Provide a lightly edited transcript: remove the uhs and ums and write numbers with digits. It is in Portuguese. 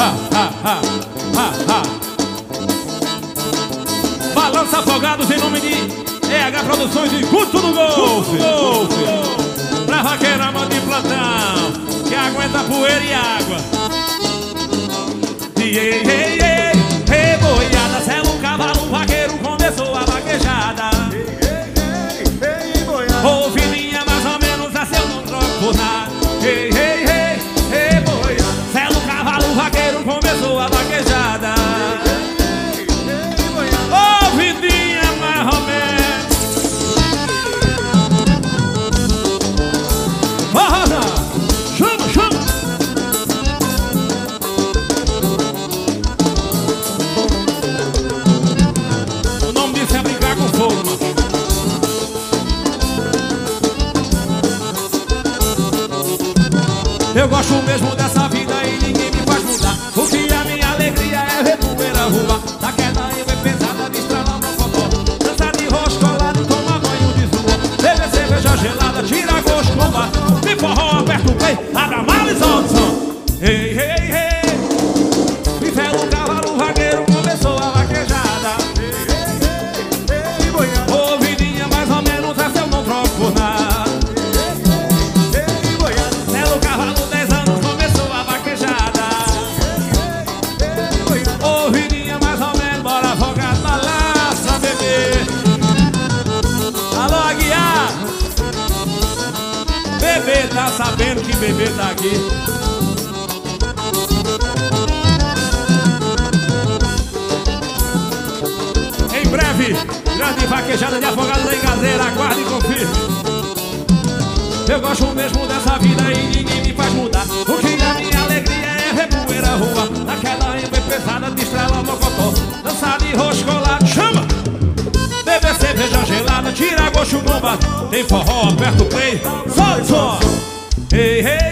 Balança Afogados em nome de EH Produções e Guto do Golfe. Pra vaqueira manda de plantão, que aguenta poeira e água. Ei, boiada, sela um cavalo, um vaqueiro começou a vaquejada. Ô filhinha, mais ou menos assim eu não troco por nada. Ei, boiada, sela um cavalo, um vaqueiro começou a vaquejada. Ô filhinha, mais ou menos. Roda, chama. O nome disso é brincar com fogo, mano. Eu gosto mesmo dessa vida e ninguém me faz mudar. Porque a minha alegria é ver poeira voar. Da queda eu é pesada de estralar no cocó. Dança de rosto colado, toma banho de suor. Beber cerveja gelada, tira gosto no bar. Me forró, aperta o play, abre a mala e solta o som. Ei, me fela o cavalo, o vaqueiro começou a vaquejada. Ô vidinha, mais ou menos essa eu não troco por nada. Bebê tá sabendo que bebê tá aqui. Em breve, grande vaquejada de Afogados da Engazeira. Aguarde e confirme. Eu gosto mesmo dessa vida e ninguém me faz mudar. Porque a minha alegria é ver poeira rua. Naquela êmbora pesada de estrela mocotó. Dançar de roxo colado, chama! Beber cerveja gelada, tira gosto no bar. Tem forró, aperta o play, solta o som. Ei,